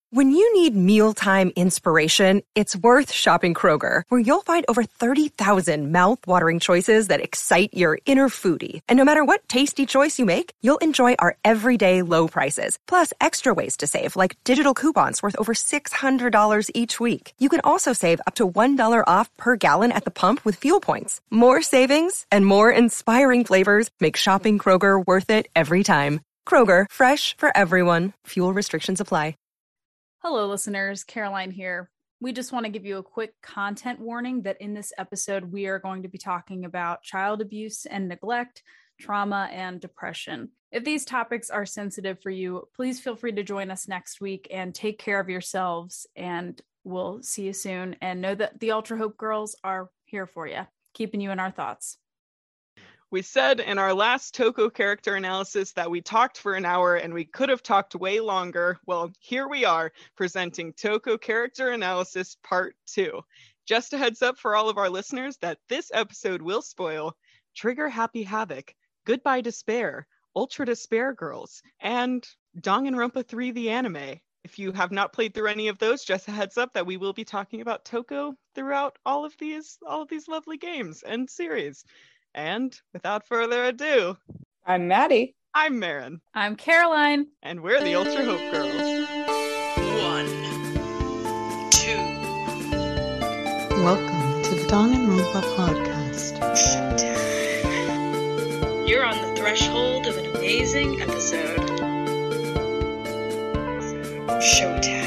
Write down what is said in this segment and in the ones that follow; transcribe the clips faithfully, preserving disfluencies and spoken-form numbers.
When you need mealtime inspiration, it's worth shopping Kroger, where you'll find over thirty thousand mouth-watering choices that excite your inner foodie. And no matter what tasty choice you make, you'll enjoy our everyday low prices, plus extra ways to save, like digital coupons worth over six hundred dollars each week. You can also save up to one dollar off per gallon at the pump with fuel points. More savings and more inspiring flavors make shopping Kroger worth it every time. Kroger, fresh for everyone. Fuel restrictions apply. Hello, listeners. Caroline here. We just want to give you a quick content warning that in this episode, we are going to be talking about child abuse and neglect, trauma, and depression. If these topics are sensitive for you, please feel free to join us next week and take care of yourselves. And we'll see you soon. And know that the Ultra Hope girls are here for you, keeping you in our thoughts. We said in our last Toko character analysis that we talked for an hour and we could have talked way longer. Well, here we are presenting Toko character analysis part two. Just a heads up for all of our listeners that this episode will spoil Trigger Happy Havoc, Goodbye Despair, Ultra Despair Girls, and Danganronpa three the anime. If you have not played through any of those, just a heads up that we will be talking about Toko throughout all of these all of these lovely games and series. And without further ado, I'm Maddie. I'm Marin. I'm Caroline. And we're the Ultra Hope Girls. One, two. Welcome to the Danganronpa podcast. You're on the threshold of an amazing episode. Showtime.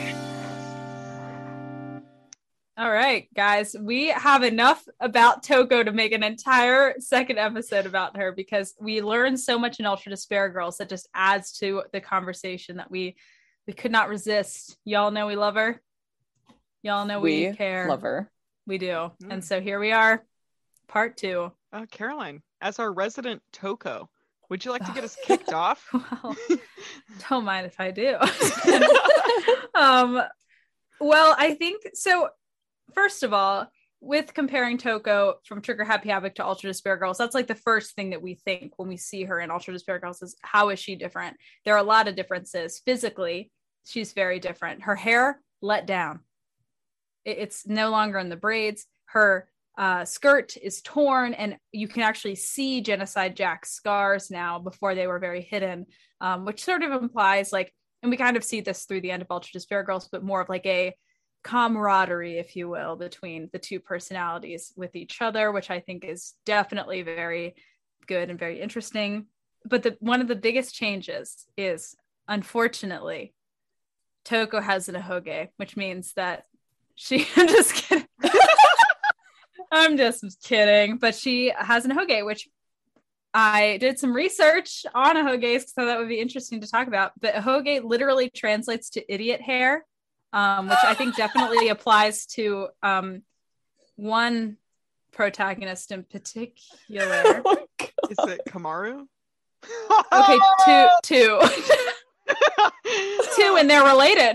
All right, guys, we have enough about Toko to make an entire second episode about her because we learned so much in Ultra Despair Girls that just adds to the conversation that we we could not resist. Y'all know we love her. Y'all know we, we care. Love her. We do. Mm. And Mm. so here we are, part two. Uh, Caroline, as our resident Toko, would you like to get us kicked off? Well, don't mind if I do. um, well, I think so. First of all, with comparing Toko from Trigger Happy Havoc to Ultra Despair Girls, that's like the first thing that we think when we see her in Ultra Despair Girls is how is she different? There are a lot of differences. Physically, she's very different. Her hair let down. It, it's no longer in the braids. Her uh, skirt is torn, and you can actually see Genocide Jack's scars now before they were very hidden, um, which sort of implies like, and we kind of see this through the end of Ultra Despair Girls, but more of like a camaraderie, if you will, between the two personalities with each other, which I think is definitely very good and very interesting. But the one of the biggest changes is, unfortunately, Toko has an ahoge, which means that she I'm just kidding. I'm just kidding, but she has an ahoge, which I did some research on ahoges, so that would be interesting to talk about. But ahoge literally translates to idiot hair. Um, which I think definitely applies to um, one protagonist in particular. Oh Is it Kamaru? Okay, two, two, two, and they're related.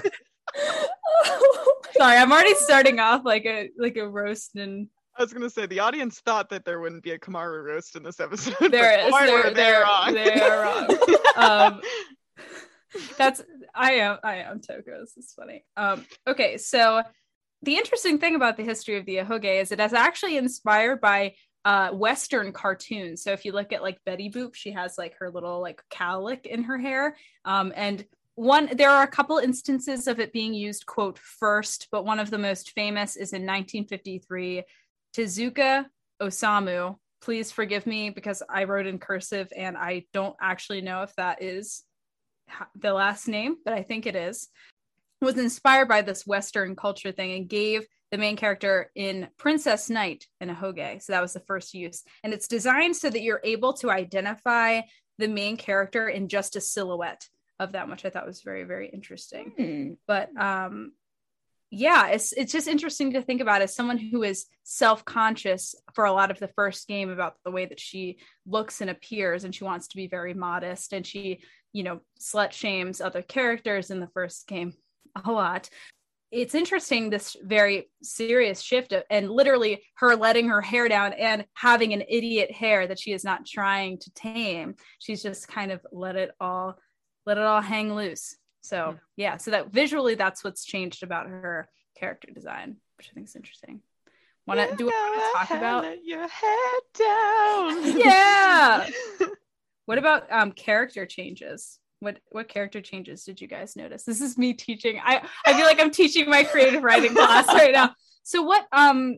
Sorry, I'm already starting off like a like a roast, and I was gonna say the audience thought that there wouldn't be a Kamaru roast in this episode. There is. Boy, They're, were they they're wrong. They're wrong. Um, that's I am I am Toko. This is funny. Um, okay, so the interesting thing about the history of the ahoge is it is actually inspired by uh, Western cartoons. So if you look at like Betty Boop, she has like her little like cowlick in her hair. Um, and one there are a couple instances of it being used quote first, but one of the most famous is in nineteen fifty-three. Tezuka Osamu. Please forgive me because I wrote in cursive and I don't actually know if that is the last name, but I think it is, was inspired by this Western culture thing and gave the main character in Princess Knight an ahoge. So that was the first use. And it's designed so that you're able to identify the main character in just a silhouette of them, which I thought was very, very interesting. Hmm. But um, yeah, it's it's just interesting to think about as someone who is self-conscious for a lot of the first game about the way that she looks and appears, and she wants to be very modest, and she, you know, slut shames other characters in the first game a lot. It's interesting, this very serious shift of, and literally her letting her hair down and having an idiot hair that she is not trying to tame. She's just kind of let it all, let it all hang loose. So yeah, so that visually, that's what's changed about her character design, which I think is interesting. Want to do want to talk about? Let your head down. Yeah. What about um character changes? What what character changes did you guys notice? This is me teaching. I I feel like I'm teaching my creative writing class right now. So what um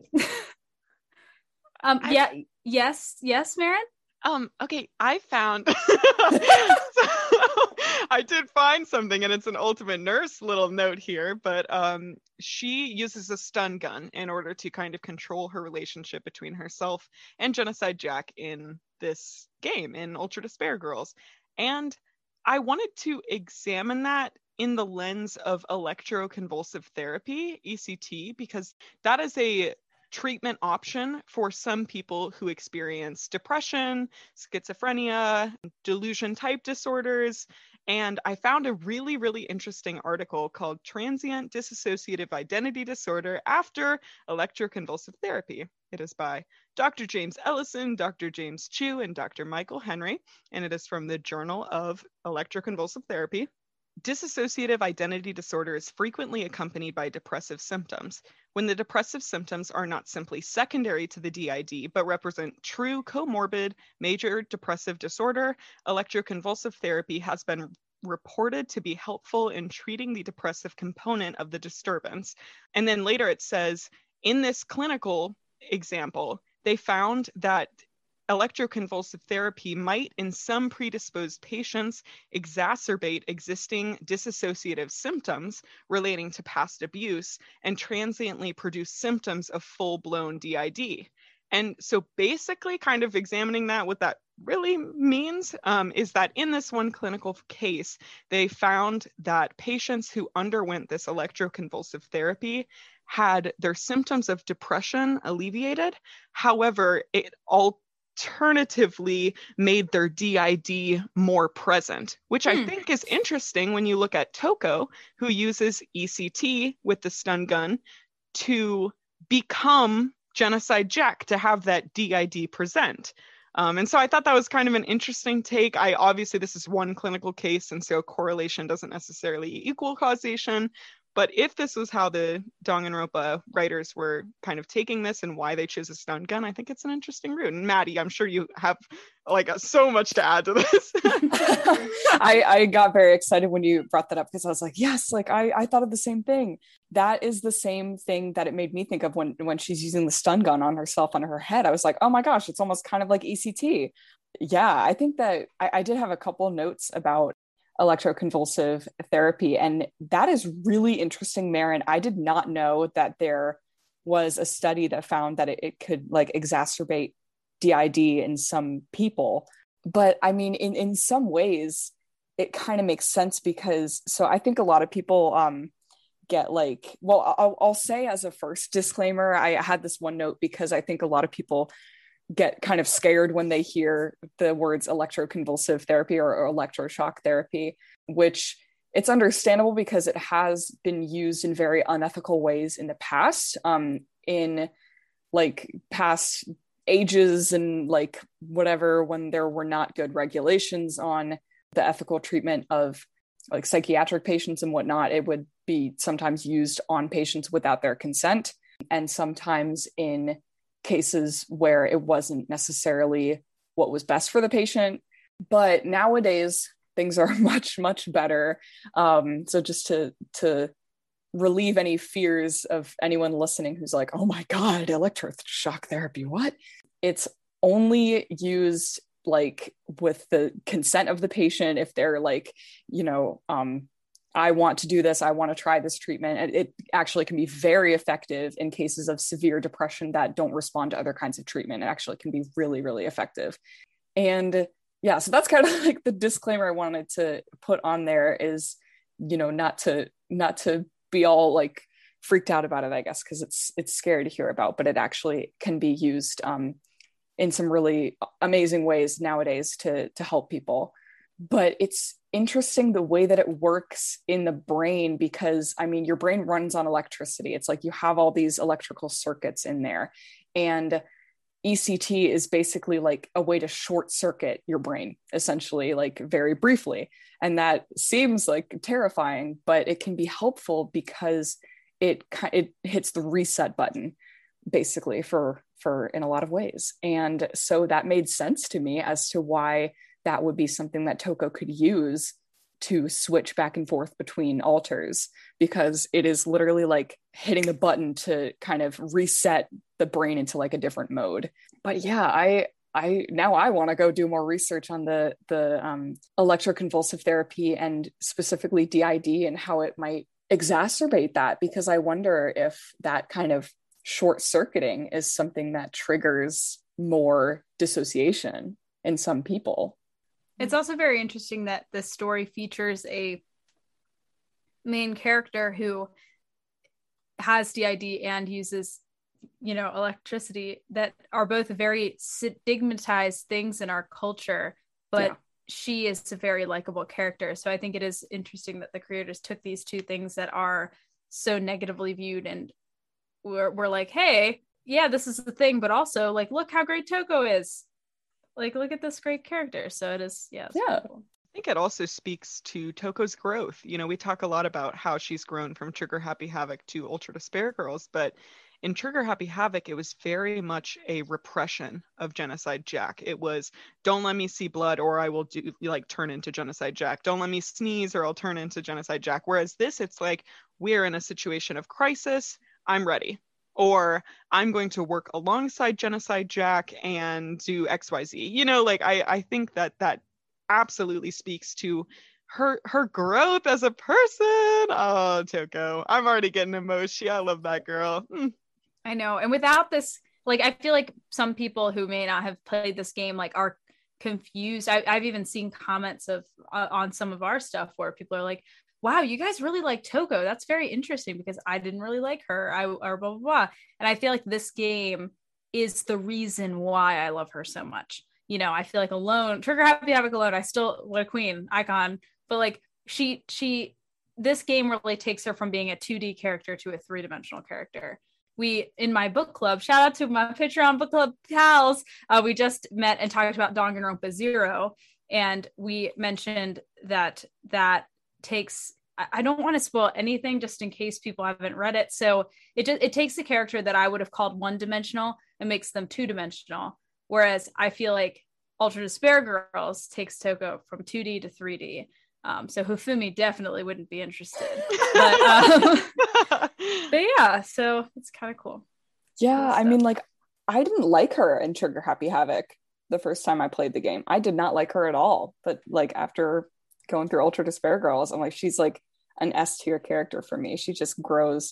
um I, yeah yes yes Maren? Um, okay, I found so, I did find something, and it's an Ultimate Nurse little note here, but um she uses a stun gun in order to kind of control her relationship between herself and Genocide Jack in this game, in Ultra Despair Girls. And I wanted to examine that in the lens of electroconvulsive therapy, E C T, because that is a treatment option for some people who experience depression, schizophrenia, delusion type disorders. And I found a really, really interesting article called Transient Dissociative Identity Disorder After Electroconvulsive Therapy. It is by Doctor James Ellison, Doctor James Chu, and Doctor Michael Henry, and it is from the Journal of Electroconvulsive Therapy. Dissociative identity disorder is frequently accompanied by depressive symptoms. When the depressive symptoms are not simply secondary to the D I D, but represent true comorbid major depressive disorder, electroconvulsive therapy has been reported to be helpful in treating the depressive component of the disturbance. And then later it says, in this clinical example, they found that electroconvulsive therapy might, in some predisposed patients, exacerbate existing dissociative symptoms relating to past abuse and transiently produce symptoms of full-blown D I D. And so basically kind of examining that, what that really means um, is that in this one clinical case, they found that patients who underwent this electroconvulsive therapy had their symptoms of depression alleviated. However, it all alternatively made their D I D more present, which hmm. I think is interesting when you look at Toko, who uses E C T with the stun gun to become Genocide Jack, to have that D I D present. Um, and so I thought that was kind of an interesting take. I obviously, this is one clinical case, and so correlation doesn't necessarily equal causation. But if this was how the Danganronpa writers were kind of taking this and why they chose a stun gun, I think it's an interesting route. And Maddie, I'm sure you have like so much to add to this. I, I got very excited when you brought that up, because I was like, yes, like I, I thought of the same thing. That is the same thing that it made me think of when, when she's using the stun gun on herself, on her head. I was like, oh my gosh, it's almost kind of like E C T. Yeah, I think that I, I did have a couple notes about electroconvulsive therapy, and that is really interesting, Maren. I did not know that there was a study that found that it, it could like exacerbate D I D in some people. But I mean, in in some ways it kind of makes sense, because so I think a lot of people um get like, well, I'll, I'll say as a first disclaimer, I had this one note because I think a lot of people get kind of scared when they hear the words electroconvulsive therapy or, or electroshock therapy, which it's understandable because it has been used in very unethical ways in the past, um, in like past ages and like whatever, when there were not good regulations on the ethical treatment of like psychiatric patients and whatnot. It would be sometimes used on patients without their consent, and sometimes in cases where it wasn't necessarily what was best for the patient. But nowadays things are much, much better. Um, so just to to relieve any fears of anyone listening who's like, oh my God, electroshock therapy, what? It's only used like with the consent of the patient. If they're like, you know, um, I want to do this, I want to try this treatment. It, it actually can be very effective in cases of severe depression that don't respond to other kinds of treatment. It actually can be really, really effective. And yeah, so that's kind of like the disclaimer I wanted to put on there, is, you know, not to, not to be all like freaked out about it, I guess, because it's, it's scary to hear about, but it actually can be used um, in some really amazing ways nowadays to, to help people. But it's interesting the way that it works in the brain, because I mean, your brain runs on electricity. It's like you have all these electrical circuits in there, and E C T is basically like a way to short circuit your brain, essentially, like very briefly. And that seems like terrifying, but it can be helpful because it it hits the reset button, basically, for for in a lot of ways. And so that made sense to me as to why that would be something that Toko could use to switch back and forth between alters, because it is literally like hitting the button to kind of reset the brain into like a different mode. But yeah, I I now I want to go do more research on the the um, electroconvulsive therapy and specifically D I D and how it might exacerbate that, because I wonder if that kind of short circuiting is something that triggers more dissociation in some people. It's also very interesting that this story features a main character who has D I D and uses, you know, electricity, that are both very stigmatized things in our culture, but yeah. She is a very likable character. So I think it is interesting that the creators took these two things that are so negatively viewed, and we're, we're like, hey, yeah, this is the thing, but also like, look how great Toko is. Like, look at this great character. So it is, yeah. Yeah. Cool. I think it also speaks to Toko's growth. You know, we talk a lot about how she's grown from Trigger Happy Havoc to Ultra Despair Girls, but in Trigger Happy Havoc, it was very much a repression of Genocide Jack. It was, don't let me see blood or I will do like turn into Genocide Jack. Don't let me sneeze or I'll turn into Genocide Jack. Whereas this, it's like, we're in a situation of crisis. I'm ready. Or I'm going to work alongside Genocide Jack and do X Y Z. You know, like I, I think that that absolutely speaks to her her growth as a person. Oh, Toko, I'm already getting emotional. I love that girl. Mm. I know. And without this, like, I feel like some people who may not have played this game like are confused. I, I've even seen comments of uh, on some of our stuff where people are like, wow, you guys really like Toko. That's very interesting because I didn't really like her. I or blah, blah, blah. And I feel like this game is the reason why I love her so much. You know, I feel like alone, Trigger Happy Havoc alone, I still, what a queen, icon. But like she, she, this game really takes her from being a two D character to a three-dimensional character. We, in my book club, shout out to my Patreon book club pals, uh, we just met and talked about Danganronpa Zero. And we mentioned that that takes, I don't want to spoil anything just in case people haven't read it. So it just, it takes a character that I would have called one dimensional and makes them two dimensional. Whereas I feel like Ultra Despair Girls takes Toko from two D to three D. Um, so Hifumi definitely wouldn't be interested. But, um, but yeah, so it's kind of cool. Yeah, cool I mean, like, I didn't like her in Trigger Happy Havoc the first time I played the game. I did not like her at all. But like after going through Ultra Despair Girls, I'm like, she's like an S tier character for me. She just grows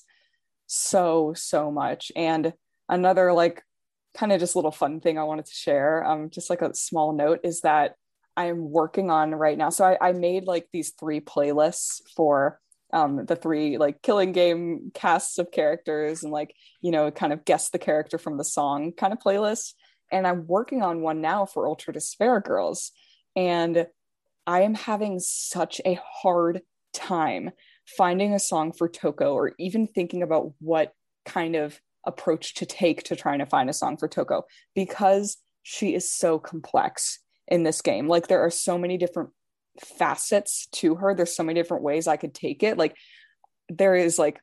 so, so much. And another like kind of just little fun thing I wanted to share, um, just like a small note, is that I'm working on right now. So I, I made like these three playlists for um, the three like Killing Game casts of characters and like, you know, kind of guess the character from the song kind of playlist. And I'm working on one now for Ultra Despair Girls. And I am having such a hard time finding a song for Toko, or even thinking about what kind of approach to take to trying to find a song for Toko, because she is so complex in this game. Like there are so many different facets to her. There's so many different ways I could take it. Like there is like,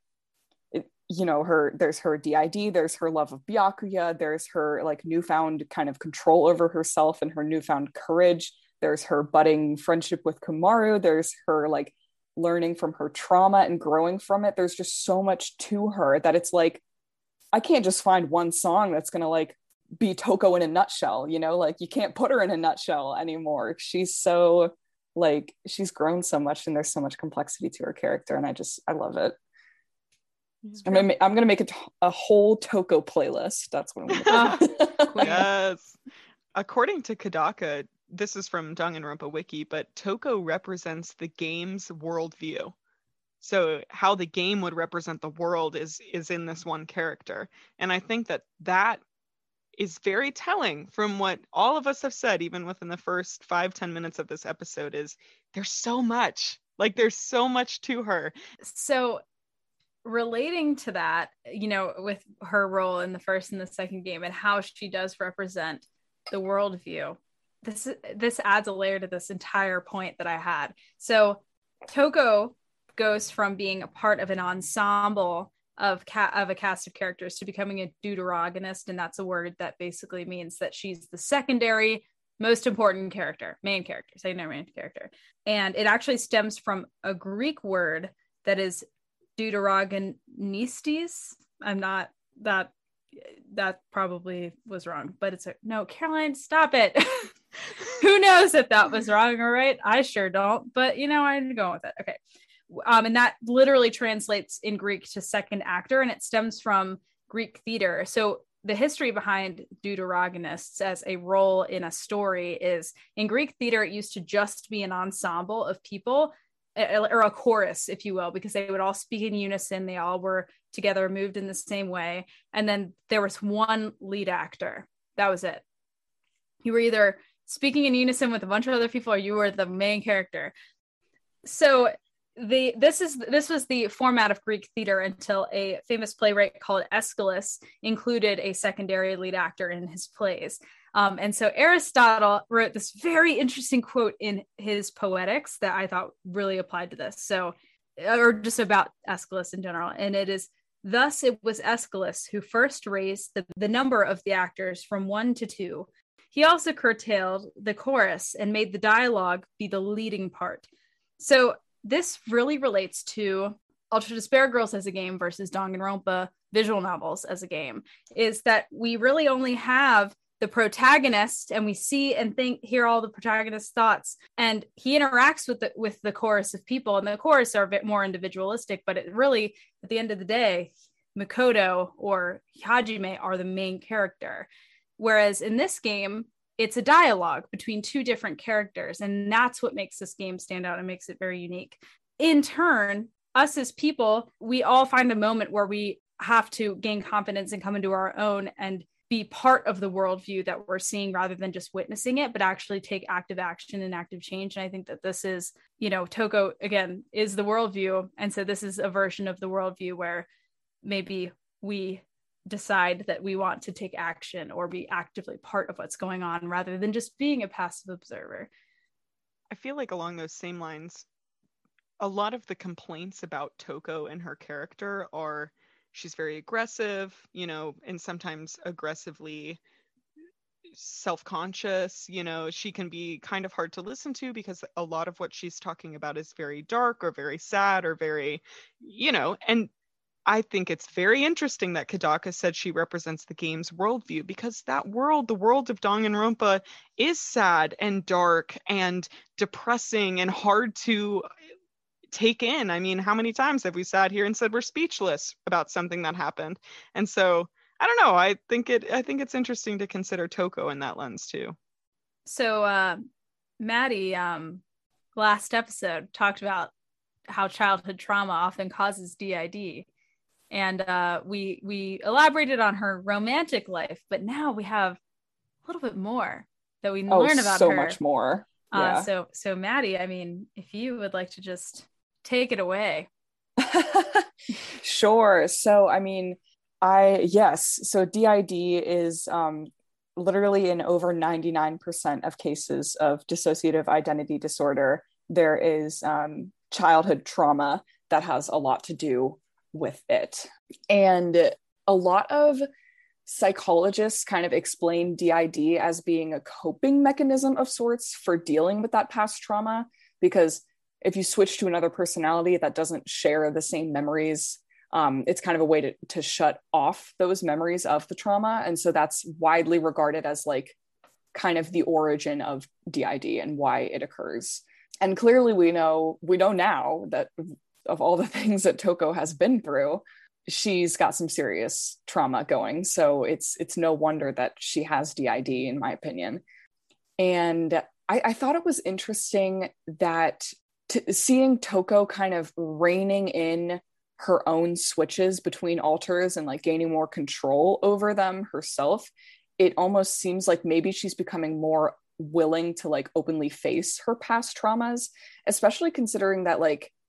you know, her, there's her D I D, there's her love of Byakuya, there's her like newfound kind of control over herself and her newfound courage. There's her budding friendship with Kumaru. There's her like learning from her trauma and growing from it. There's just so much to her that it's like, I can't just find one song that's going to like be Toko in a nutshell, you know, like you can't put her in a nutshell anymore. She's so like, she's grown so much and there's so much complexity to her character. And I just, I love it. I'm gonna, I'm gonna make a, a whole Toko playlist. That's what I'm gonna do. Yes. According to Kadaka, this is from Danganronpa Wiki, but Toko represents the game's worldview. So how the game would represent the world is is in this one character. And I think that that is very telling from what all of us have said, even within the first five, ten minutes of this episode, is there's so much. Like there's so much to her. So relating to that, you know, with her role in the first and the second game and how she does represent the worldview, this this adds a layer to this entire point that I had. So Toko goes from being a part of an ensemble of ca- of a cast of characters to becoming a deuteragonist, and that's a word that basically means that she's the secondary most important character, main character, secondary main character. And it actually stems from a Greek word that is deuteragonistes. I'm not that that probably was wrong, but it's a no. Caroline, stop it. Who knows if that was wrong or right? I sure don't, but you know, I'm going with it. Okay. Um, and that literally translates in Greek to second actor, and it stems from Greek theater. So the history behind deuteragonists as a role in a story is, in Greek theater, it used to just be an ensemble of people, or a chorus, if you will, because they would all speak in unison. They all were together, moved in the same way. And then there was one lead actor. That was it. You were either speaking in unison with a bunch of other people, or you were the main character. So the this is this was the format of Greek theater until a famous playwright called Aeschylus included a secondary lead actor in his plays. Um, and so Aristotle wrote this very interesting quote in his Poetics that I thought really applied to this. So, or just about Aeschylus in general. And it is, thus it was Aeschylus who first raised the, the number of the actors from one to two. He also curtailed the chorus and made the dialogue be the leading part. So this really relates to Ultra Despair Girls as a game versus Danganronpa visual novels as a game, is that we really only have the protagonist, and we see and think, hear all the protagonist's thoughts, and he interacts with the with the chorus of people, and the chorus are a bit more individualistic, but it really, at the end of the day, Mikoto or Hajime are the main character. Whereas in this game, it's a dialogue between two different characters, and that's what makes this game stand out and makes it very unique. In turn, us as people, we all find a moment where we have to gain confidence and come into our own and be part of the worldview that we're seeing, rather than just witnessing it, but actually take active action and active change. And I think that this is, you know, Toko, again, is the worldview. And so this is a version of the worldview where maybe we decide that we want to take action or be actively part of what's going on, rather than just being a passive observer. I feel like along those same lines, a lot of the complaints about Toko and her character are she's very aggressive, you know, and sometimes aggressively self-conscious. You know, she can be kind of hard to listen to because a lot of what she's talking about is very dark or very sad or very, you know, and I think it's very interesting that Kadaka said she represents the game's worldview, because that world, the world of Danganronpa, is sad and dark and depressing and hard to take in. I mean, how many times have we sat here and said we're speechless about something that happened? And so I don't know. I think it. I think it's interesting to consider Toko in that lens too. So uh, Maddie, um, last episode talked about how childhood trauma often causes D I D, and uh, we we elaborated on her romantic life. But now we have a little bit more that we oh, learn about so her. So much more. Yeah. Uh, so so Maddie, I mean, if you would like to just take it away. Sure. So, I mean, I, yes. So D I D is um, literally in over ninety-nine percent of cases of dissociative identity disorder, there is um, childhood trauma that has a lot to do with it. And a lot of psychologists kind of explain D I D as being a coping mechanism of sorts for dealing with that past trauma, because if you switch to another personality that doesn't share the same memories, um, it's kind of a way to, to shut off those memories of the trauma. And so that's widely regarded as like kind of the origin of D I D and why it occurs. And clearly we know, we know now that of all the things that Toko has been through, she's got some serious trauma going. So it's, it's no wonder that she has D I D, in my opinion. And I, I thought it was interesting that To, seeing Toko kind of reining in her own switches between alters and like gaining more control over them herself, it almost seems like maybe she's becoming more willing to like openly face her past traumas, especially considering that like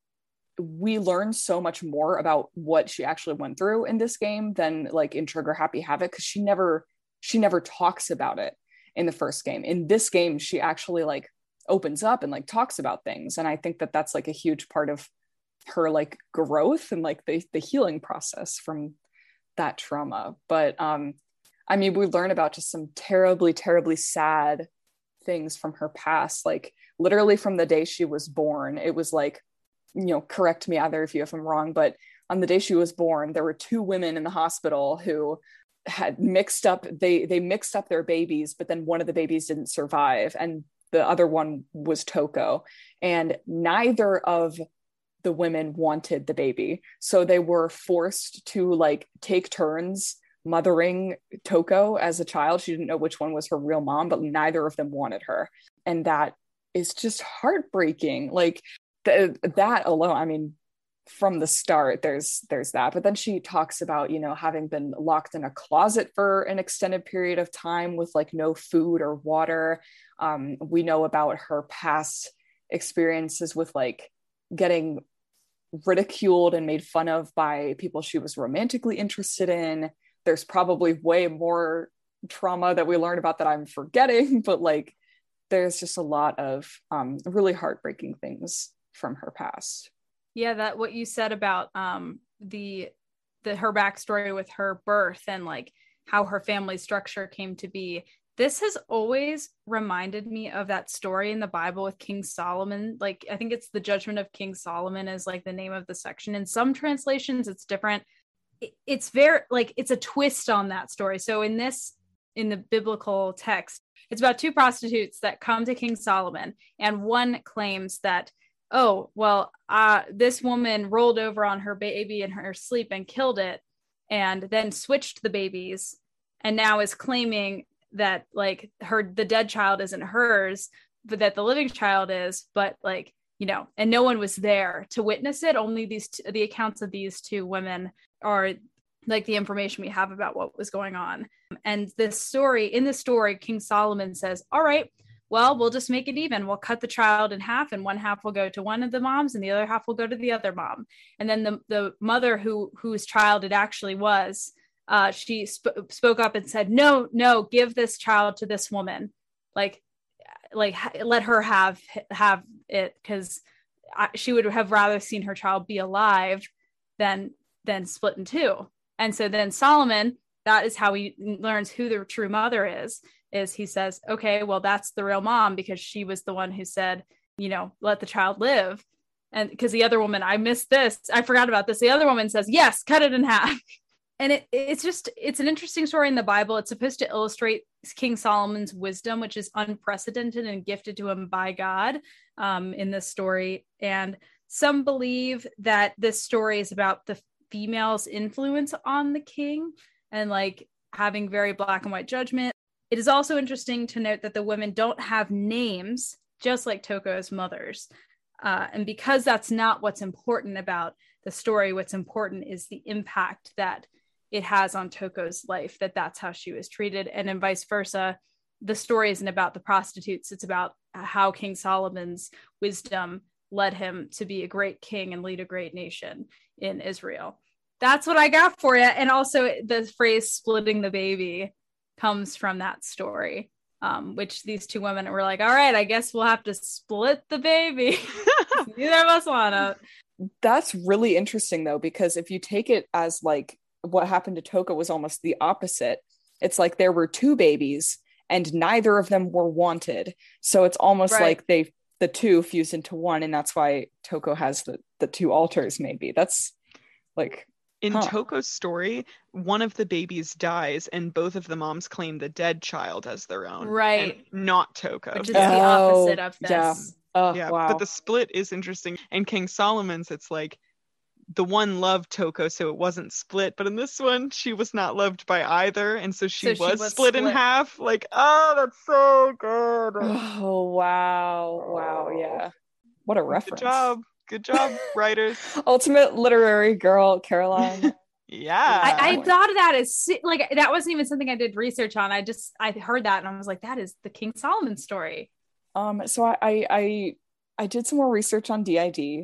we learn so much more about what she actually went through in this game than like in Trigger Happy Havoc, because she never she never talks about it in the first game. In this game, she actually like opens up and like talks about things, and I think that that's like a huge part of her like growth and like the the healing process from that trauma. But um I mean, we learn about just some terribly terribly sad things from her past, like literally from the day she was born. It was like, you know, correct me either of you if I'm wrong, but on the day she was born, there were two women in the hospital who had mixed up, they they mixed up their babies, but then one of the babies didn't survive and the other one was Toko, and neither of the women wanted the baby, so they were forced to like take turns mothering Toko as a child. She didn't know which one was her real mom, but neither of them wanted her, and that is just heartbreaking. Like th- that alone, I mean, from the start there's there's that. But then she talks about, you know, having been locked in a closet for an extended period of time with like no food or water. Um, we know about her past experiences with like getting ridiculed and made fun of by people she was romantically interested in. There's probably way more trauma that we learned about that I'm forgetting, but like there's just a lot of um, really heartbreaking things from her past. Yeah, that what you said about um, the the her backstory with her birth and like how her family structure came to be. This has always reminded me of that story in the Bible with King Solomon. Like, I think it's the Judgment of King Solomon is like the name of the section. In some translations, it's different. It's very like, it's a twist on that story. So in this, in the biblical text, it's about two prostitutes that come to King Solomon, and one claims that, oh, well, uh, this woman rolled over on her baby in her sleep and killed it, and then switched the babies, and now is claiming that like her, the dead child isn't hers, but that the living child is, but like, you know, and no one was there to witness it. Only these, t- the accounts of these two women are like the information we have about what was going on. And this story, in the story, King Solomon says, all right, well, we'll just make it even. We'll cut the child in half, and one half will go to one of the moms and the other half will go to the other mom. And then the, the mother who whose child it actually was, Uh, she sp- spoke up and said, no, no, give this child to this woman. Like, like let her have, have it. Cause I, she would have rather seen her child be alive than, than split in two. And so then Solomon, that is how he learns who the true mother is, is he says, okay, well, that's the real mom, because she was the one who said, you know, let the child live. And because the other woman, I missed this, I forgot about this. The other woman says, yes, cut it in half. And it, it's just, it's an interesting story in the Bible. It's supposed to illustrate King Solomon's wisdom, which is unprecedented and gifted to him by God um, in this story. And some believe that this story is about the female's influence on the king and like having very black and white judgment. It is also interesting to note that the women don't have names, just like Toko's mothers. Uh, and because that's not what's important about the story, what's important is the impact that it has on Toko's life, that that's how she was treated. And then vice versa, the story isn't about the prostitutes. It's about how King Solomon's wisdom led him to be a great king and lead a great nation in Israel. That's what I got for you. And also the phrase splitting the baby comes from that story, um, which these two women were like, all right, I guess we'll have to split the baby. Neither of us want to. That's really interesting though, because if you take it as like, what happened to Toko was almost the opposite. It's like there were two babies and neither of them were wanted. So it's almost right. like they, the two fused into one. And that's why Toko has the, the two altars maybe. That's like, in huh. Toko's story, one of the babies dies and both of the moms claim the dead child as their own. Right. And not Toko. Which is oh, the opposite of this. Yeah. Oh, yeah. Wow. But the split is interesting. And King Solomon's, it's like, the one loved Toko, so it wasn't split. But in this one, she was not loved by either. And so she, so was, she was split, split in half. Like, oh, that's so good. Oh, wow. Wow. Yeah. What a reference. Good job. Good job, writers. Ultimate literary girl, Caroline. Yeah. I, I thought of that as like, that wasn't even something I did research on. I just, I heard that and I was like, that is the King Solomon story. Um. So I, I, I, I did some more research on D I D.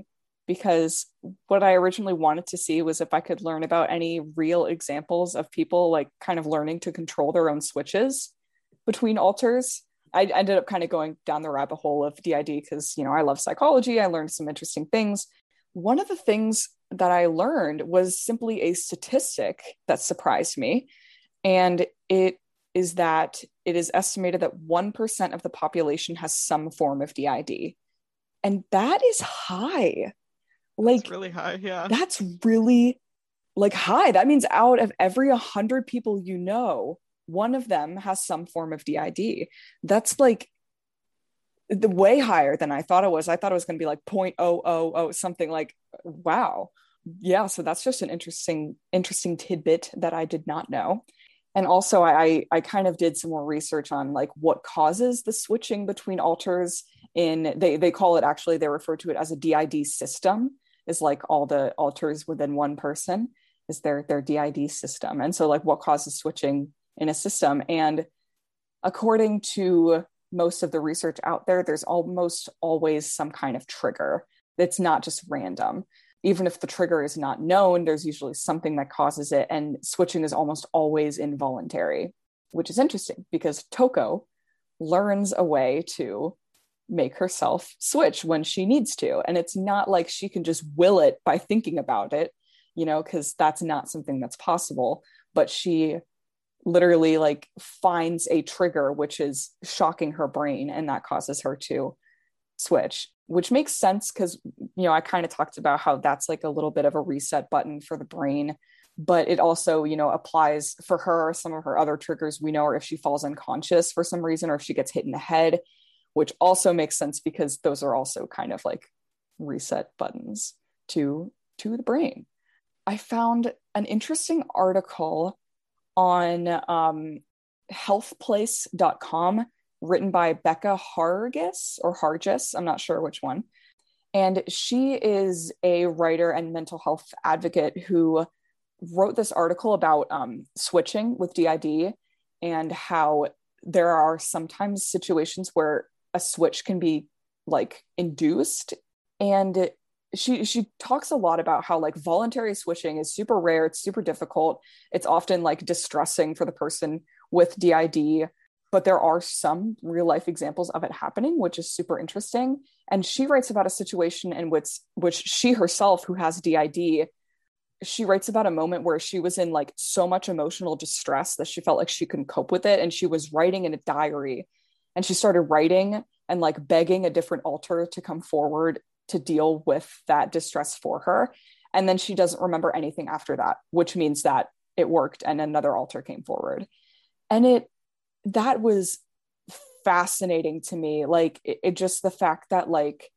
because what I originally wanted to see was if I could learn about any real examples of people like kind of learning to control their own switches between alters. I ended up kind of going down the rabbit hole of D I D because, you know, I love psychology. I learned some interesting things. One of the things that I learned was simply a statistic that surprised me. And it is that it is estimated that one percent of the population has some form of D I D. And that is high. Like, that's really high, yeah. That's really like high. That means out of every one hundred people you know, one of them has some form of D I D. That's like the way higher than I thought it was. I thought it was going to be like zero point zero zero zero something. Like, wow. Yeah, so that's just an interesting interesting tidbit that I did not know. And also I I kind of did some more research on like what causes the switching between alters in, they they call it, actually they refer to it as a D I D system, is like all the alters within one person is their their D I D system. And so like what causes switching in a system. And according to most of the research out there, there's almost always some kind of trigger. It's not just random. Even if the trigger is not known, there's usually something that causes it. And switching is almost always involuntary, which is interesting because Toko learns a way to make herself switch when she needs to. And it's not like she can just will it by thinking about it, you know, because that's not something that's possible. But she literally like finds a trigger, which is shocking her brain, and that causes her to switch, which makes sense because, you know, I kind of talked about how that's like a little bit of a reset button for the brain, but it also, you know, applies for her. Some of her other triggers we know are if she falls unconscious for some reason, or if she gets hit in the head, which also makes sense because those are also kind of like reset buttons to to the brain. I found an interesting article on um, health place dot com written by Becca Hargis or Hargis, I'm not sure which one. And she is a writer and mental health advocate who wrote this article about um, switching with D I D and how there are sometimes situations where a switch can be like induced. And she she talks a lot about how like voluntary switching is super rare. It's super difficult. It's often like distressing for the person with D I D, but there are some real life examples of it happening, which is super interesting. And she writes about a situation in which which she herself, who has D I D, she writes about a moment where she was in like so much emotional distress that she felt like she couldn't cope with it. And she was writing in a diary, and she started writing and like begging a different alter to come forward to deal with that distress for her. And then she doesn't remember anything after that, which means that it worked and another alter came forward. And it, that was fascinating to me. Like it, it just, the fact that like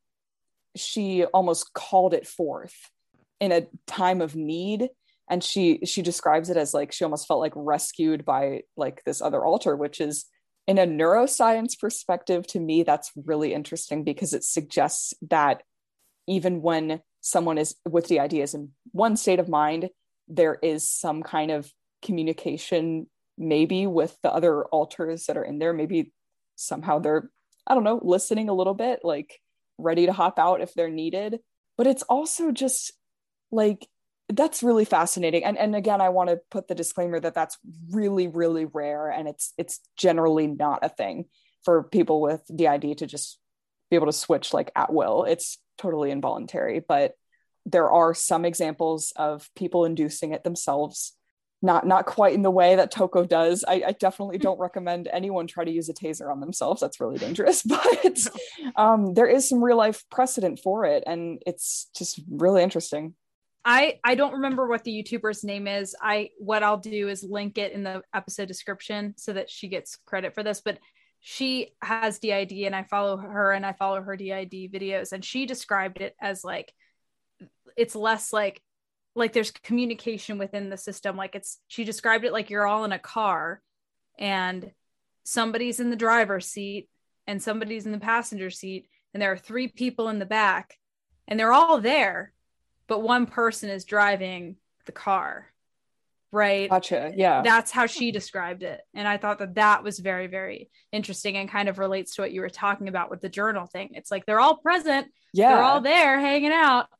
she almost called it forth in a time of need. And she, she describes it as like, she almost felt like rescued by like this other alter, which is, in a neuroscience perspective, to me, that's really interesting because it suggests that even when someone is with D I D is in one state of mind, there is some kind of communication maybe with the other alters that are in there. Maybe somehow they're, I don't know, listening a little bit, like ready to hop out if they're needed. But it's also just like, that's really fascinating. And and again, I want to put the disclaimer that that's really, really rare. And it's it's generally not a thing for people with D I D to just be able to switch like at will. It's totally involuntary. But there are some examples of people inducing it themselves, not not quite in the way that Toko does. I, I definitely don't recommend anyone try to use a taser on themselves. That's really dangerous. But um, there is some real life precedent for it. And it's just really interesting. I, I don't remember what the YouTuber's name is. I what I'll do is link it in the episode description so that she gets credit for this. But she has D I D and I follow her and I follow her D I D videos. And she described it as like, it's less like, like there's communication within the system. Like it's, she described it like you're all in a car and somebody's in the driver's seat and somebody's in the passenger seat. And there are three people in the back and they're all there. But one person is driving the car, right? Gotcha. Yeah. That's how she described it. And I thought that that was very, very interesting and kind of relates to what you were talking about with the journal thing. It's like, they're all present. Yeah. They're all there hanging out.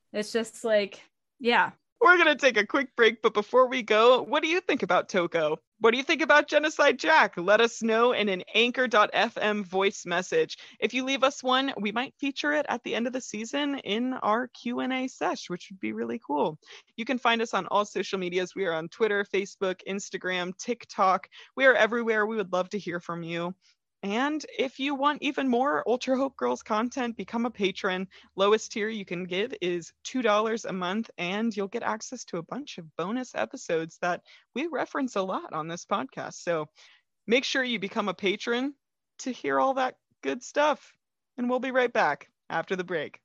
It's just like, yeah. We're going to take a quick break, but before we go, what do you think about Toko? What do you think about Genocide Jack? Let us know in an anchor dot f m voice message. If you leave us one, we might feature it at the end of the season in our Q and A sesh, which would be really cool. You can find us on all social medias. We are on Twitter, Facebook, Instagram, TikTok. We are everywhere. We would love to hear from you. And if you want even more Ultra Hope Girls content, become a patron. Lowest tier you can give is two dollars a month, and you'll get access to a bunch of bonus episodes that we reference a lot on this podcast. So make sure you become a patron to hear all that good stuff. And we'll be right back after the break.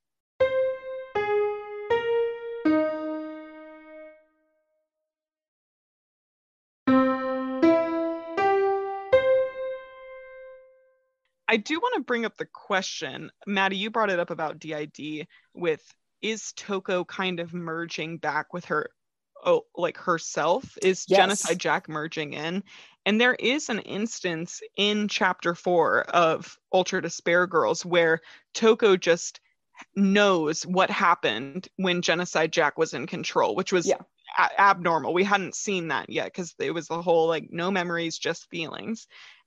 I do want to bring up the question, Maddie, you brought it up about D I D with, is Toko kind of merging back with her, oh, like herself? Is Yes. Genocide Jack merging in? And there is an instance in chapter four of Ultra Despair Girls where Toko just knows what happened when Genocide Jack was in control, which was Yeah. a- abnormal. We hadn't seen that yet because it was the whole like no memories, just feelings.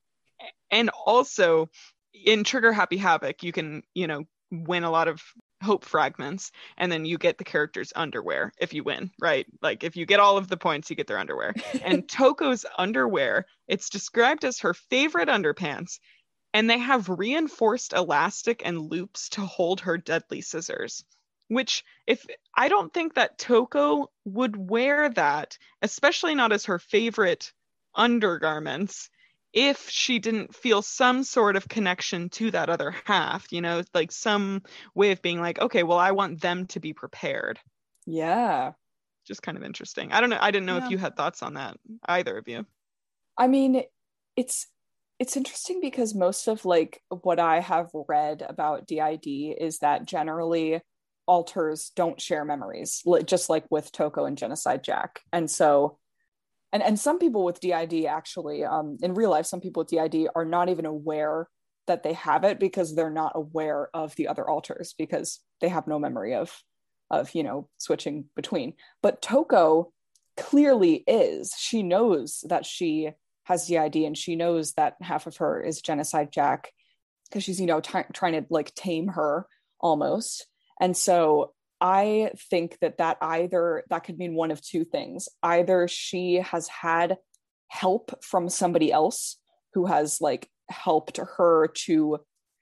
And also in Trigger Happy Havoc, you can, you know, win a lot of hope fragments, and then you get the character's underwear if you win, right? Like if you get all of the points, you get their underwear. And Toko's underwear, it's described as her favorite underpants, and they have reinforced elastic and loops to hold her deadly scissors. Which, if I don't think that Toko would wear that, especially not as her favorite undergarments, if she didn't feel some sort of connection to that other half, you know, like some way of being like, okay, well, I want them to be prepared. Yeah. Just kind of interesting. I don't know. I didn't know Yeah. if you had thoughts on that, either of you. I mean, it's it's interesting because most of like what I have read about D I D is that generally alters don't share memories, li- just like with Toko and Genocide Jack. And so And and some people with D I D actually, um, in real life, some people with D I D are not even aware that they have it because they're not aware of the other alters because they have no memory of, of you know, switching between. But Toko clearly is. She knows that she has D I D and she knows that half of her is Genocide Jack because she's, you know, t- trying to like tame her almost. And so I think that that either that could mean one of two things. Either she has had help from somebody else who has like helped her to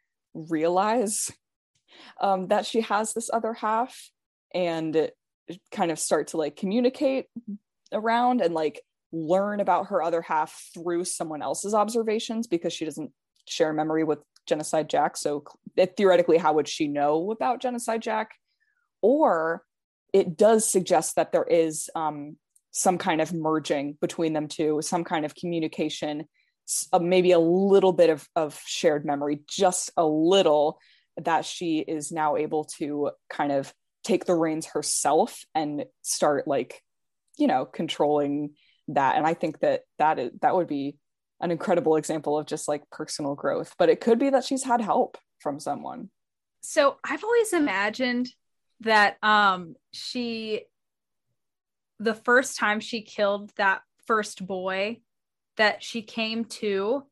realize um, that she has this other half and kind of start to like communicate around and like learn about her other half through someone else's observations because she doesn't share memory with Genocide Jack. So theoretically, how would she know about Genocide Jack? Or it does suggest that there is um, some kind of merging between them two, some kind of communication, uh, maybe a little bit of, of shared memory, just a little, that she is now able to kind of take the reins herself and start like, you know, controlling that. And I think that that is, that would be an incredible example of just like personal growth, but it could be that she's had help from someone. So I've always imagined that um she the first time she killed that first boy, that she came to,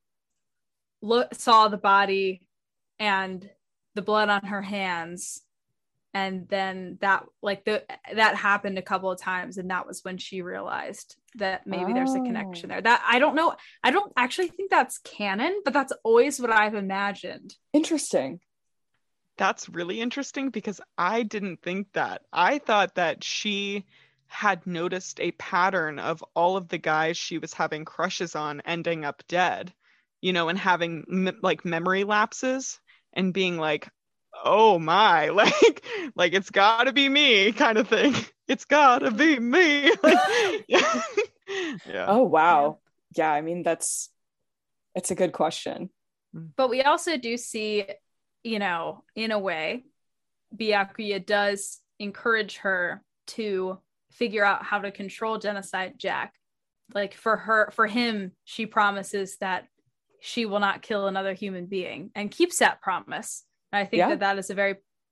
look saw the body and the blood on her hands, and then that like the that happened a couple of times, and that was when she realized that maybe oh. there's a connection there. That I don't know, I don't actually think that's canon, but that's always what I've imagined. Interesting. That's really interesting because I didn't think that. I thought that she had noticed a pattern of all of the guys she was having crushes on ending up dead, you know, and having m- like memory lapses and being like, oh my, like, like it's gotta be me kind of thing. It's gotta be me. Like, yeah. Yeah. Oh, wow. Yeah. I mean, that's, it's a good question. But we also do see, you know, in a way, Byakuya does encourage her to figure out how to control Genocide Jack. Like for her, for him, she promises that she will not kill another human being and keeps that promise. And I think Yeah. that that is a very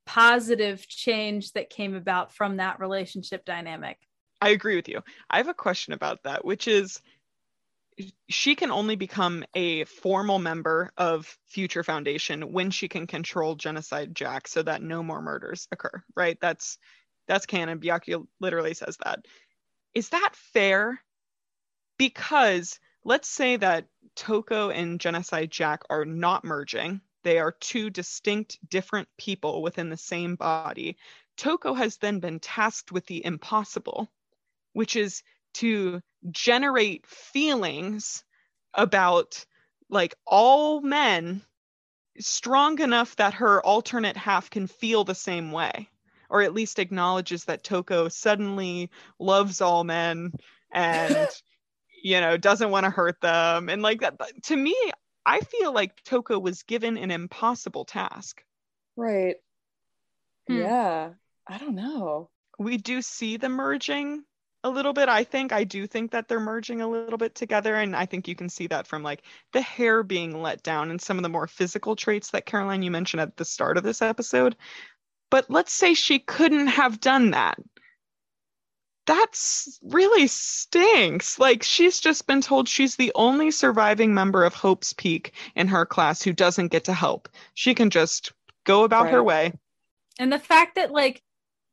positive change that came about from that relationship dynamic. I agree with you. I have a question about that, which is she can only become a formal member of Future Foundation when she can control Genocide Jack so that no more murders occur, right? That's that's canon. Byakuya literally says that. Is that fair? Because let's say that Toko and Genocide Jack are not merging. They are two distinct, different people within the same body. Toko has then been tasked with the impossible, which is to generate feelings about like all men strong enough that her alternate half can feel the same way, or at least acknowledges that Toko suddenly loves all men and you know doesn't want to hurt them and like that. But to me, I feel like Toko was given an impossible task. Right. Hmm. Yeah. I don't know. We do see the merging a little bit. I think I do think that they're merging a little bit together, and I think you can see that from like the hair being let down and some of the more physical traits that Caroline you mentioned at the start of this episode. But let's say she couldn't have done that. That's really stinks. Like she's just been told she's the only surviving member of Hope's Peak in her class who doesn't get to help. She can just go about Right. her way. And the fact that like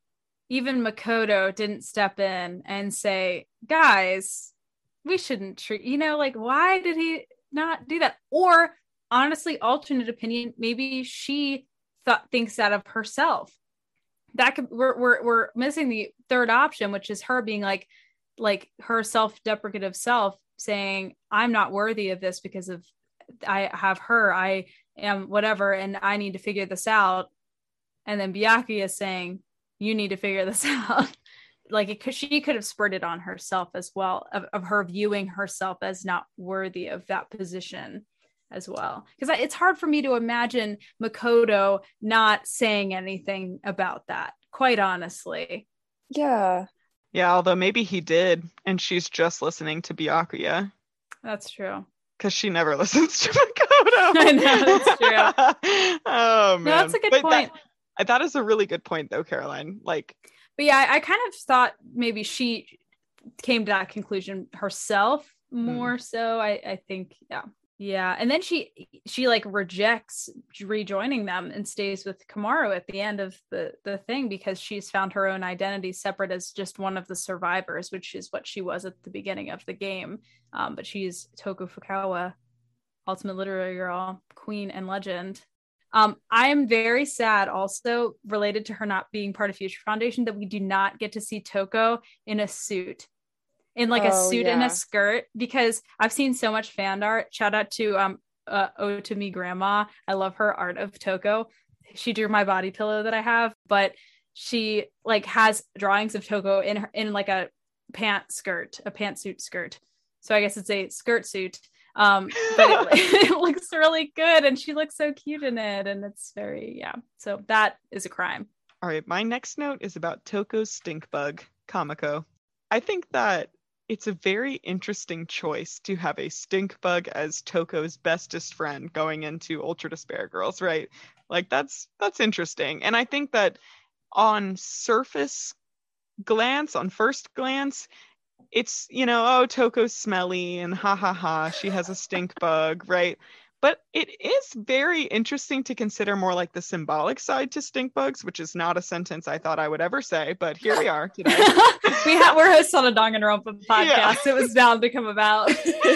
even Makoto didn't step in and say, guys, we shouldn't treat, you know, like, why did he not do that? Or honestly, alternate opinion, maybe she thought thinks that of herself. That could, we're, we're, we're missing the third option, which is her being like, like her self-deprecative self saying, I'm not worthy of this because of, I have her, I am whatever, and I need to figure this out. And then Byakuya is saying, you need to figure this out. Like it could, she could have spurted on herself as well, of, of her viewing herself as not worthy of that position as well. Because it's hard for me to imagine Makoto not saying anything about that, quite honestly. Yeah. Yeah, although maybe he did, and she's just listening to Byakuya. That's true. Because she never listens to Makoto. I know, that's true. Oh, man. No, that's a good But point. That, that is a really good point, though, Caroline. Like, But yeah, I, I kind of thought maybe she came to that conclusion herself more mm. so. I, I think, yeah. Yeah. And then she, she like rejects rejoining them and stays with Kamaru at the end of the, the thing because she's found her own identity separate as just one of the survivors, which is what she was at the beginning of the game. Um, but she's Toko Fukawa, ultimate literary girl, queen and legend. Um, I am very sad also related to her not being part of Future Foundation that we do not get to see Toko in a suit, in like oh, a suit yeah. and a skirt, because I've seen so much fan art. Shout out to um, uh, Oh To Me Grandma. I love her art of Toko. She drew my body pillow that I have, but she like has drawings of Toko in her, in like a pant skirt, a pantsuit skirt. So I guess it's a skirt suit. Um, but it, it looks really good and she looks so cute in it. And it's very, yeah. So that is a crime. All right. My next note is about Toko's stink bug, Kamako. I think that it's a very interesting choice to have a stink bug as Toko's bestest friend going into Ultra Despair Girls, right? Like that's, that's interesting. And I think that on surface glance, on first glance, it's, you know, oh, Toko's smelly and ha ha ha, she has a stink bug, right? But it is very interesting to consider more like the symbolic side to stink bugs, which is not a sentence I thought I would ever say, but here we are today. we ha- we're hosts on a Danganronpa podcast. Yeah. It was bound to come about.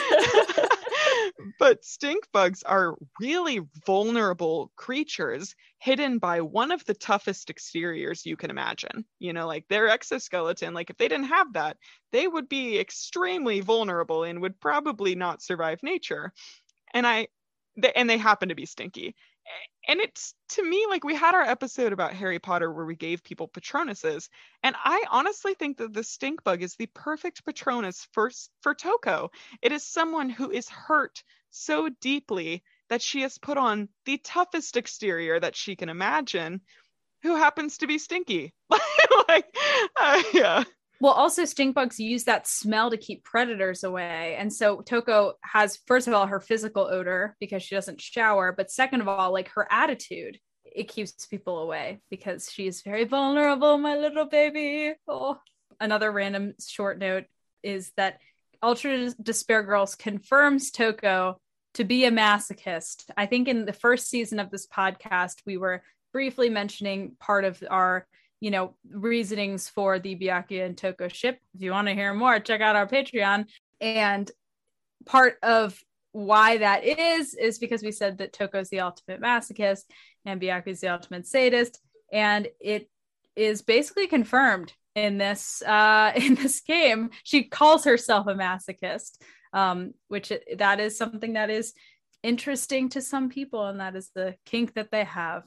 But stink bugs are really vulnerable creatures hidden by one of the toughest exteriors you can imagine. You know, like their exoskeleton, like if they didn't have that, they would be extremely vulnerable and would probably not survive nature. And I, they, and they happen to be stinky. And it's, to me, like we had our episode about Harry Potter where we gave people Patronuses. And I honestly think that the stink bug is the perfect Patronus for, for Toko. It is someone who is hurt so deeply that she has put on the toughest exterior that she can imagine, who happens to be stinky. like, uh, yeah. Well, also stink bugs use that smell to keep predators away. And so Toko has, first of all, her physical odor because she doesn't shower. But second of all, like her attitude it keeps people away because she's very vulnerable, my little baby. Oh. Another random short note is that Ultra Despair Girls confirms Toko to be a masochist. I think in the first season of this podcast, we were briefly mentioning part of our, you know, reasonings for the Byakuya and Toko ship. If you want to hear more, check out our Patreon. And part of why that is, is because we said that Toko's the ultimate masochist and Byakuya's the ultimate sadist. And it is basically confirmed in this, uh, in this game. She calls herself a masochist. Um, which it, that is something that is interesting to some people, and that is the kink that they have.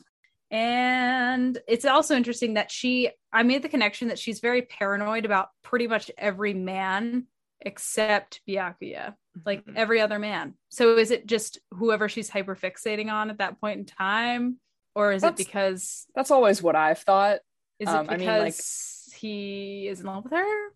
And it's also interesting that she, I made the connection that she's very paranoid about pretty much every man except Byakuya, like mm-hmm. every other man. So is it just whoever she's hyper fixating on at that point in time? Or is that's, it because... That's always what I've thought. Is um, it because... I mean, like... he is in love with her?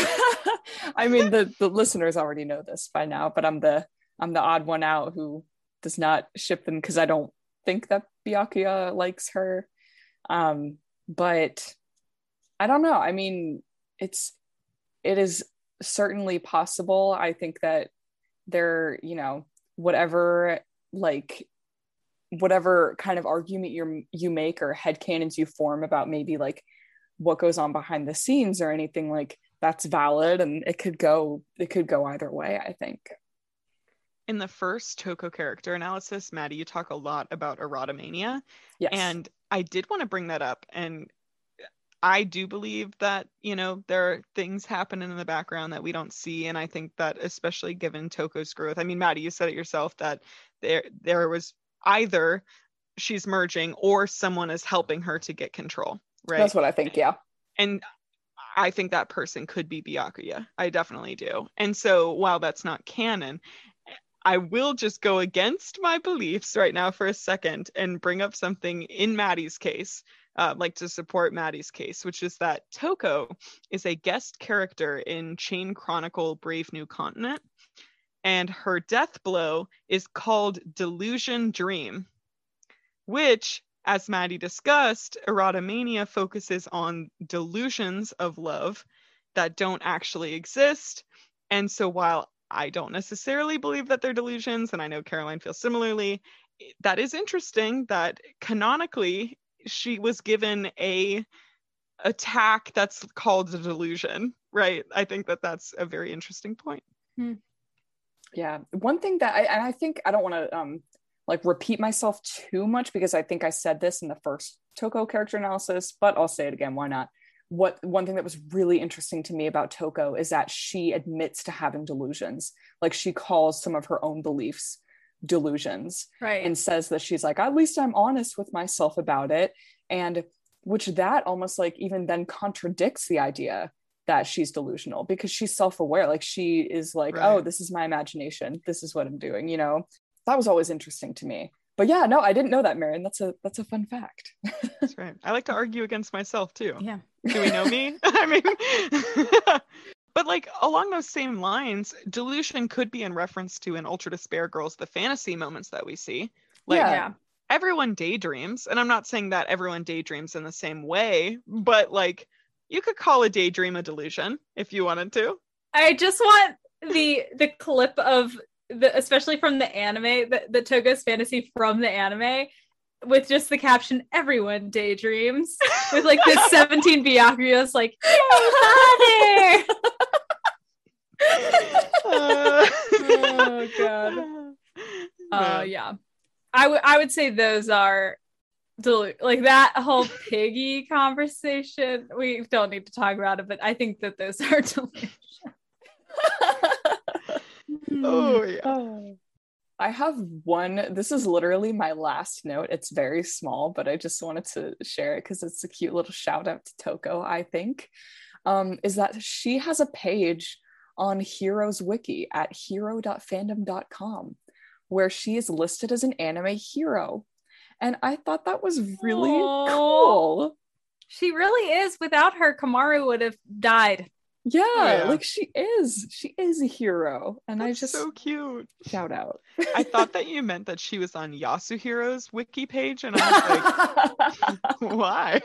I mean, the the listeners already know this by now, but I'm the I'm the odd one out who does not ship them because I don't think that Byakuya likes her. Um, but I don't know. I mean, it's it is certainly possible. I think that there, you know, whatever like whatever kind of argument you you make or headcanons you form about maybe like what goes on behind the scenes or anything, like that's valid, and it could go it could go either way, I think. In the first Toko character analysis, Maddie, you talk a lot about erotomania. Yes. And I did want to bring that up, and I do believe that, you know, there are things happening in the background that we don't see, and I think that especially given Toko's growth, I mean, Maddie, you said it yourself that there there was either she's merging or someone is helping her to get control. Right. That's what I think, yeah. And I think that person could be Byakuya. I definitely do. And so while that's not canon, I will just go against my beliefs right now for a second and bring up something in Maddie's case, uh, like to support Maddie's case, which is that Toko is a guest character in Chain Chronicle Brave New Continent. And her death blow is called Delusion Dream, which, as Maddie discussed, erotomania focuses on delusions of love that don't actually exist. And so while I don't necessarily believe that they're delusions, and I know Caroline feels similarly, that is interesting that canonically she was given a attack that's called a delusion, right? I think that that's a very interesting point. Hmm. Yeah. One thing that I, and I think I don't want to, um, like repeat myself too much because I think I said this in the first Toko character analysis, but I'll say it again. Why not? What one thing that was really interesting to me about Toko is that she admits to having delusions. Like she calls some of her own beliefs delusions, right? And says that she's like, at least I'm honest with myself about it. And which that almost like even then contradicts the idea that she's delusional because she's self-aware. Like she is like, right. Oh, this is my imagination. This is what I'm doing, you know? That was always interesting to me. But yeah, no, I didn't know that, Marion. That's a that's a fun fact. That's right. I like to argue against myself too. Yeah. Do we know me? I mean, but like along those same lines, delusion could be in reference to in Ultra Despair Girls, the fantasy moments that we see. Like yeah. everyone daydreams, and I'm not saying that everyone daydreams in the same way, but like you could call a daydream a delusion if you wanted to. I just want the the clip of the, especially from the anime, the, the Toko's fantasy from the anime, with just the caption "Everyone daydreams," with like this seventeen Byakuyas like, "Yay, father!" uh, oh god. Uh, yeah, I would I would say those are delu- like that whole piggy conversation. We don't need to talk about it, but I think that those are delusions. Oh yeah. Oh. I have one. This is literally my last note. It's very small, but I just wanted to share it because it's a cute little shout out to Toko, I think. Um, is that she has a page on Heroes Wiki at hero dot fandom dot com where she is listed as an anime hero. And I thought that was really Aww. cool. She really is. Without her, Kamaru would have died. Yeah, Oh, yeah. like she is. She is a hero. And That's I just so cute. shout out. I thought that you meant that she was on Yasuhiro's wiki page, and I was like, why?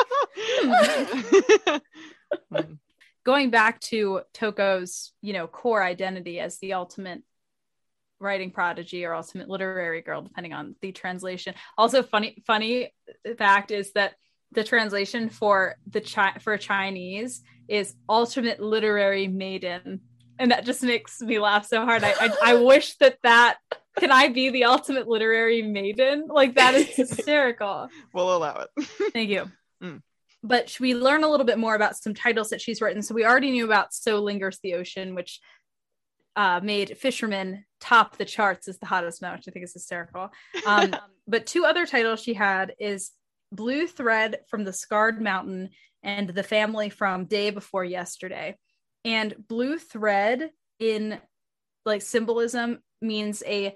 Hmm. Going back to Toko's, you know, core identity as the ultimate writing prodigy or ultimate literary girl, depending on the translation. Also, funny funny fact is that the translation for the chi- for Chinese is ultimate literary maiden, and that just makes me laugh so hard. I I, I wish that that can I be the ultimate literary maiden? Like, that is hysterical. We'll allow it. Thank you. Mm. But we learn a little bit more about some titles that she's written. So we already knew about So Lingers the Ocean, which uh, made Fisherman top the charts as the hottest man, which I think is hysterical. Um, but two other titles she had is Blue Thread from the Scarred Mountain and The Family from Day Before Yesterday. And blue thread in like symbolism means a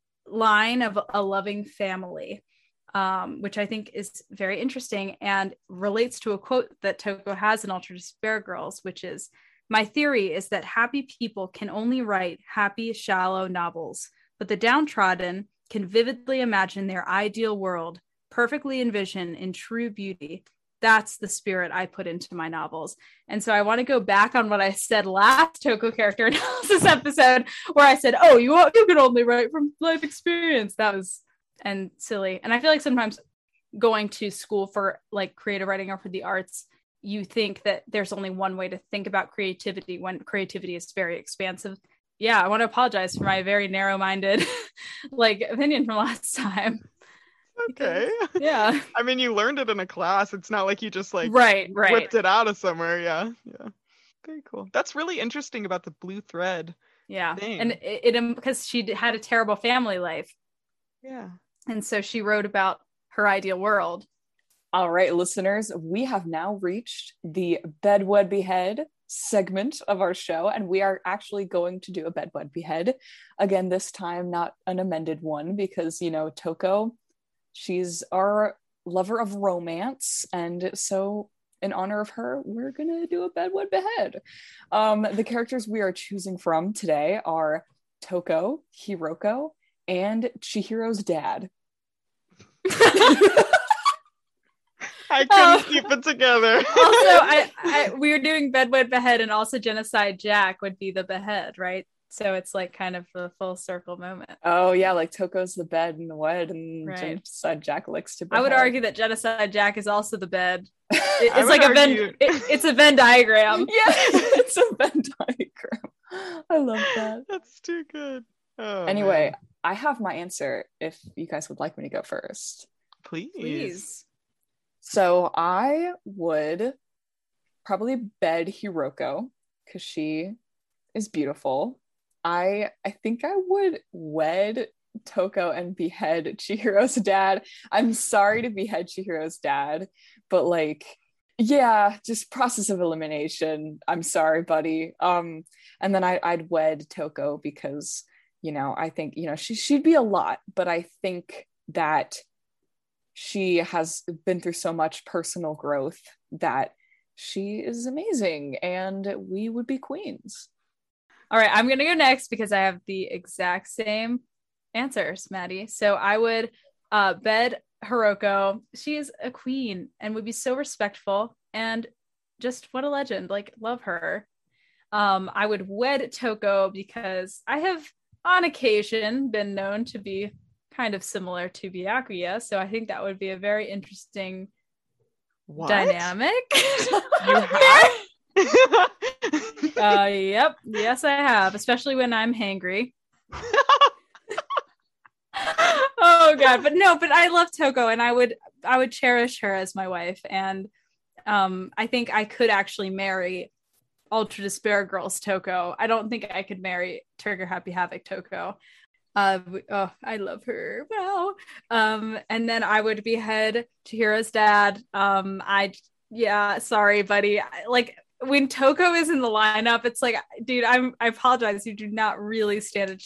line of a loving family. Um, which I think is very interesting and relates to a quote that Toko has in Ultra Despair Girls, which is, "My theory is that happy people can only write happy, shallow novels, but the downtrodden can vividly imagine their ideal world, perfectly envision in true beauty. That's the spirit I put into my novels." And so I want to go back on what I said last Toko character analysis episode, where I said, oh, you, you can only write from life experience. That was and silly. And I feel like sometimes going to school for like creative writing or for the arts, you think that there's only one way to think about creativity when creativity is very expansive. Yeah, I want to apologize for my very narrow-minded like opinion from last time. Okay. Because, yeah. I mean, you learned it in a class. It's not like you just like right, right. whipped it out of somewhere. Yeah. Yeah. Very cool. That's really interesting about the blue thread. Yeah. Thing. And it, it because she had a terrible family life. Yeah. And so she wrote about her ideal world. All right, listeners, we have now reached the Bed Wed Behead segment of our show, and we are actually going to do a Bed Wed Behead. Again, this time not an amended one, because, you know, Toko, she's our lover of romance, and so in honor of her, we're gonna do a Bed Wed Behead. Um, the characters we are choosing from today are Toko, Hiroko, and Chihiro's dad. I couldn't Oh. keep it together. Also, I, I we were doing Bed Wed Behead, and also Genocide Jack would be the behead, right? So it's like kind of a full circle moment. Oh yeah, like Toko's the bed and the wed, and Right. Genocide Jack likes to I would behead. argue that Genocide Jack is also the bed. It- I it's would like a Venn. argue- It, it's a Venn diagram. Yeah, it's a Venn diagram. I love that. That's too good. Oh, Anyway, man. I have my answer if you guys would like me to go first. Please. Please. So I would probably bed Hiroko because she is beautiful. I I think I would wed Toko and behead Chihiro's dad. I'm sorry to behead Chihiro's dad, but like, yeah, just process of elimination. I'm sorry, buddy. Um, and then I, I'd wed Toko because, you know, I think, you know, she she'd be a lot, but I think that she has been through so much personal growth that she is amazing, and we would be queens. All right, I'm gonna go next because I have the exact same answers, Maddie. So I would uh, bed Hiroko. She is a queen and would be so respectful, and just what a legend. Like, love her. Um, I would wed Toko because I have, on occasion, been known to be kind of similar to Byakuya. So I think that would be a very interesting What? dynamic. You have? uh, yep. Yes, I have, especially when I'm hangry. Oh god, but no, but I love Toko, and I would I would cherish her as my wife, and um I think I could actually marry Ultra Despair Girls Toko. I don't think I could marry Trigger Happy Havoc Toko. Uh oh, I love her. Wow. Um and then I would behead Chihiro's dad. Um I yeah, sorry buddy. I, like when Toko is in the lineup, it's like, dude, I'm I apologize, you do not really stand a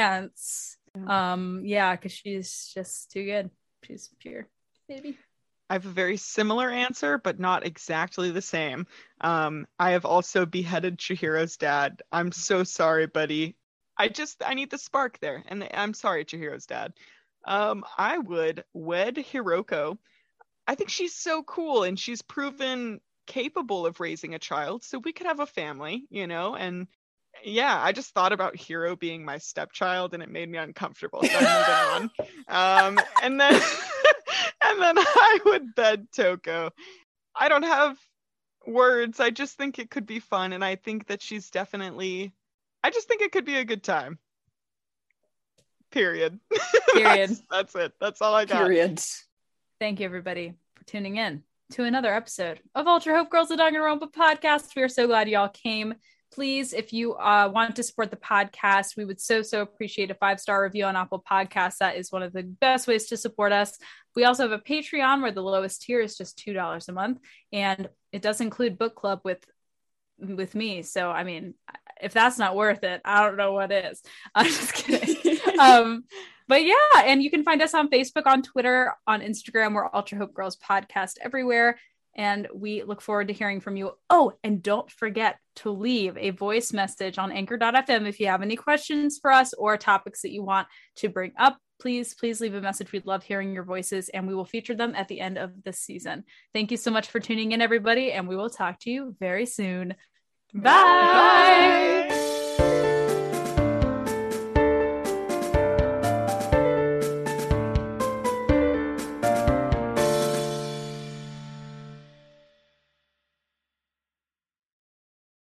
chance. Um, yeah, because she's just too good. She's pure, baby. I have a very similar answer, but not exactly the same. Um, I have also beheaded Chihiro's dad. I'm so sorry, buddy. I just, I need the spark there. And I'm sorry, Chihiro's dad. Um, I would wed Hiroko. I think she's so cool and she's proven capable of raising a child. So we could have a family, you know, and yeah, I just thought about Hiro being my stepchild and it made me uncomfortable. So I'm moving on. Um, and then, and then I would bed Toko. I don't have words. I just think it could be fun. And I think that she's definitely, I just think it could be a good time. Period. Period. that's, that's it. That's all I got. Period. Thank you, everybody, for tuning in to another episode of Ultra Hope Girls, the Danganronpa podcast. We are so glad y'all came. Please, if you uh, want to support the podcast, we would so, so appreciate a five-star review on Apple Podcasts. That is one of the best ways to support us. We also have a Patreon where the lowest tier is just two dollars a month. And it does include book club with with me. So, I mean, if that's not worth it, I don't know what is. I'm just kidding. um, but yeah, and you can find us on Facebook, on Twitter, on Instagram. We're Ultra Hope Girls Podcast everywhere. And we look forward to hearing from you. Oh, and don't forget to leave a voice message on anchor dot f m if you have any questions for us or topics that you want to bring up. Please, please leave a message. We'd love hearing your voices, and we will feature them at the end of this season. Thank you so much for tuning in, everybody, and we will talk to you very soon. Bye. Bye.